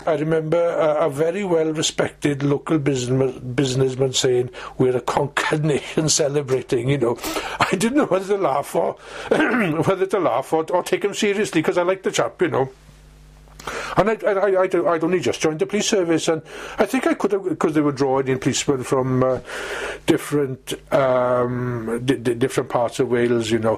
I remember a very well-respected local businessman saying, "We're a conquered nation celebrating," you know. I didn't know whether to laugh or or take him seriously, because I liked the chap, you know. And I'd only just joined the police service, and I think I could have, because they were drawing in policemen from different parts of Wales, you know.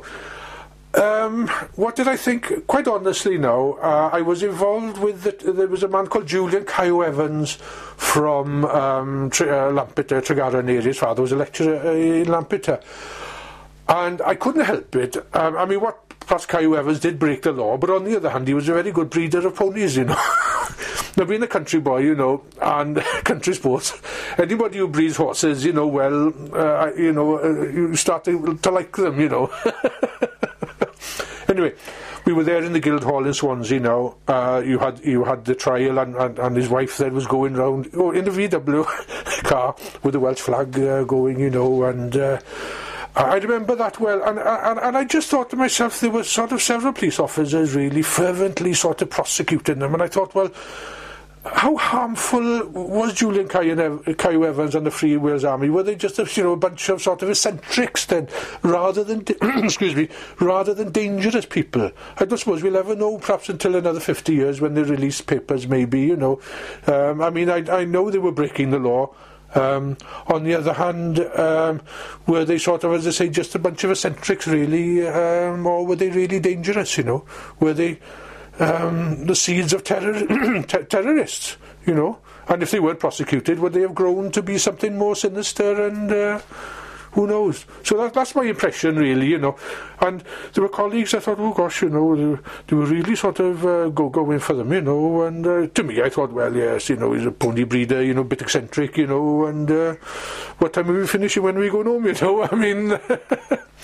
What did I think? Quite honestly now, I was involved with there was a man called Julian Caio Evans from Lampeter, Tregaron area. His father was a lecturer in Lampeter, and I couldn't help it. I mean, perhaps Caio Evans did break the law, but on the other hand, he was a very good breeder of ponies, you know. Now, being a country boy, you know, and country sports, anybody who breeds horses, you know, well, you start to like them, you know. Anyway, we were there in the Guildhall in Swansea now. You had the trial, and his wife then was going round in the VW car with the Welsh flag going, you know, and I remember that well. And I just thought to myself, there were sort of several police officers really fervently sort of prosecuting them, and I thought, well, how harmful was Julian Caio Evans and the Free Wales Army? Were they just a bunch of sort of eccentrics then, rather than rather than dangerous people? I don't suppose we'll ever know, perhaps until another 50 years when they release papers, maybe, you know. I mean, I know they were breaking the law. On the other hand, were they sort of, as I say, just a bunch of eccentrics really, or were they really dangerous, you know? Were they the seeds of terrorists, you know? And if they weren't prosecuted, would they have grown to be something more sinister, and who knows? So that's my impression, really, you know. And there were colleagues, I thought, oh gosh, you know, they were really sort of going for them, you know. And to me, I thought, well, yes, you know, he's a pony breeder, you know, a bit eccentric, you know. And what time are we finishing when we go home, you know? I mean...